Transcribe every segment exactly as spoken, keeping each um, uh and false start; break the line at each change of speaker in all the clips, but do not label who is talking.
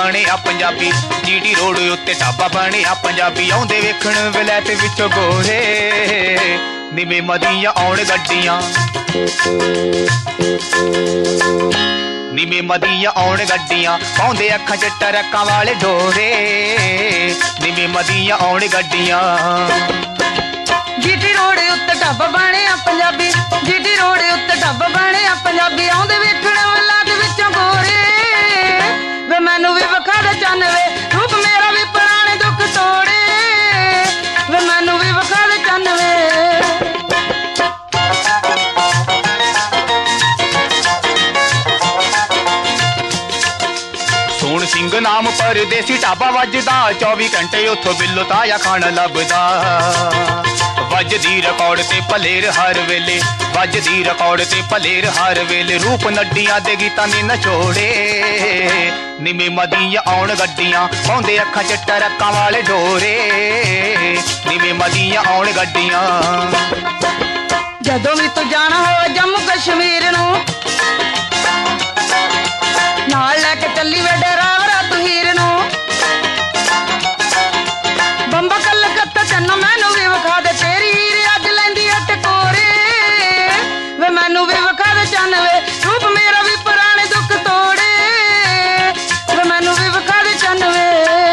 ਬਣਿਆ Punjabi. GT road ਉੱਤੇ ਢਾਬਾ ਬਣਿਆ ਪੰਜਾਬੀ। ਆਉਂਦੇ ਵੇਖਣ ਵਲੈਤ ਵਿੱਚੋਂ ਗੋਰੇ ਨੀਵੇਂ ਮਦੀਆਂ ਆਉਣ ਗੱਡੀਆਂ। ਨੀਵੇਂ ਮਦੀਆਂ ਆਉਣ ਗੱਡੀਆਂ ਪਾਉਂਦੇ ਅੱਖਾਂ ਚ ਟਰੱਕਾਂ ਵਾਲੇ ਡੋਰੇ ਨੀਵੇਂ ਮਦੀਆਂ ਆਉਣ ਗੱਡੀਆਂ।
ਜੀਟੀ ਰੋਡ ਉੱਤੇ ਢਾਬਾ ਬਣਿਆ ਪੰਜਾਬੀ। ਜੀਟੀ ਰੋਡ ਉੱਤੇ ਢਾਬਾ ਬਣਿਆ ਪੰਜਾਬੀ। ਆਉਂਦੇ ਵੇਖਣ ਵਲੈਤ ਵਿੱਚੋਂ ਗੋਰੇ ਵੇ ਮੈਨੂੰ ਵੀ ਵਿਖਾ ਦੇ ਚੰਨ ਵੇ ਰੂਪ ਮੇਰਾ ਵੀ ਪੁਰਾਣੇ ਦੁੱਖ ਤੋੜੇ ਵੇ ਮੈਨੂੰ ਵੀ ਵਿਖਾ ਦੇ ਚੰਨ ਵੇ।
ਸੋਹਣ ਸਿੰਘ ਨਾਮ ਪਰਦੇਸੀ ਢਾਬਾ ਵੱਜਦਾ ਚੌਵੀ ਘੰਟੇ ਉੱਥੋਂ ਬਿੱਲੋ ਤਾਜ਼ਾ ਖਾਣਾ ਲੱਭਦਾ। ਵੱਜਦੀ ਰਿਕਾਰਡ ਤੇ ਭਲੇਰ ਹਰ ਵੇਲੇ ਵੱਜਦੀ ਰਿਕਾਰਡ ਤੇ ਭਲੇਰ ਹਰ ਵੇਲੇ। ਰੂਪ ਨੱਡੀਆਂ ਦੇ ਗੀਤਾਂ ਦੇ ਨਚੋੜੇ ਨੀਵੇਂ ਮਦੀਆਂ ਆਉਣ ਗੱਡੀਆਂ ਪਾਉਂਦੇ ਅੱਖਾਂ ਚ ਟਰੱਕਾਂ ਵਾਲੇ ਡੋਰੇ ਨੀਵੇਂ ਮਦੀਆਂ ਆਉਣ ਗੱਡੀਆਂ।
ਜਦੋਂ ਵੀ ਤੂੰ ਜਾਣਾ ਹੋਵੇ ਜੰਮੂ ਕਸ਼ਮੀਰ ਨੂੰ ਨਾਲ ਲੈ ਕੇ ਚੱਲੀ ਵੇ ਡਰਾਵਰਾ ਤੂੰ ਹੀਰ ਨੂੰ। ਬੰਬਾ ਕਲਕੱਤਾ ਚੰਨਾ ਮੈਨੂੰ ਵੀ ਵਿਖਾ ਦੇ ਤੇਰੀ ਹੀਰ ਅੱਜ ਲੈਂਦੀ ਆ ਟਕੋਰੇ ਵੇ ਮੈਨੂੰ ਵੀ ਵਿਖਾ ਦੇ ਚੰਨ ਵੇ ਰੂਪ ਮੇਰਾ ਵੀ ਪੁਰਾਣੇ ਦੁੱਖ ਤੋੜੇ ਵੇ ਮੈਨੂੰ ਵੀ ਵਿਖਾ ਦੇ ਚੰਨ ਵੇ।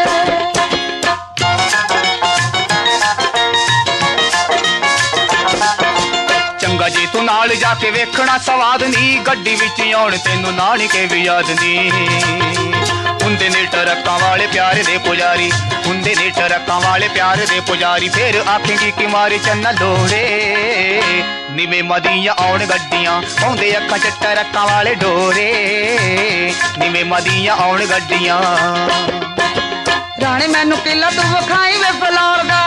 ਚੰਗਾ ਜੇ ਤੂੰ ਨਾਲ ਜਾ ਕੇ ਵੇਖਣਾ ਸਵਾਦ ਨੀ ਗੱਡੀ ਵਿੱਚ ਆਉਣ ਤੈਨੂੰ ਨਾਨਕੇ ਵੀ ਯਾਦ ਨੀ। ਹੁੰਦੇ ਨੇ ਟਰੱਕਾਂ ਵਾਲੇ ਪਿਆਰ ਦੇ ਪੁਜਾਰੀ ਹੁੰਦੇ ਨੇ ਟਰੱਕਾਂ ਵਾਲੇ ਪਿਆਰ ਦੇ ਪੁਜਾਰੀ। ਫੇਰ ਆਖੇਂਗੀ ਕਿ ਮਾਰੇ ਚੰਨਾ ਲੋੜੇ ਨੀਵੇਂ ਮਦੀਆਂ ਆਉਣ ਗੱਡੀਆਂ ਪਾਉਂਦੇ ਅੱਖਾਂ ਚ ਟਰੱਕਾਂ ਵਾਲੇ ਡੋਰੇ ਨੀਵੇਂ ਮਦੀਆਂ ਆਉਣ ਗੱਡੀਆਂ।
ਰਾਣੇ ਮੈਨੂੰ ਕਿਲਾ ਤੂੰ ਵਿਖਾਈ ਵੇ ਫਲੌਰ ਦਾ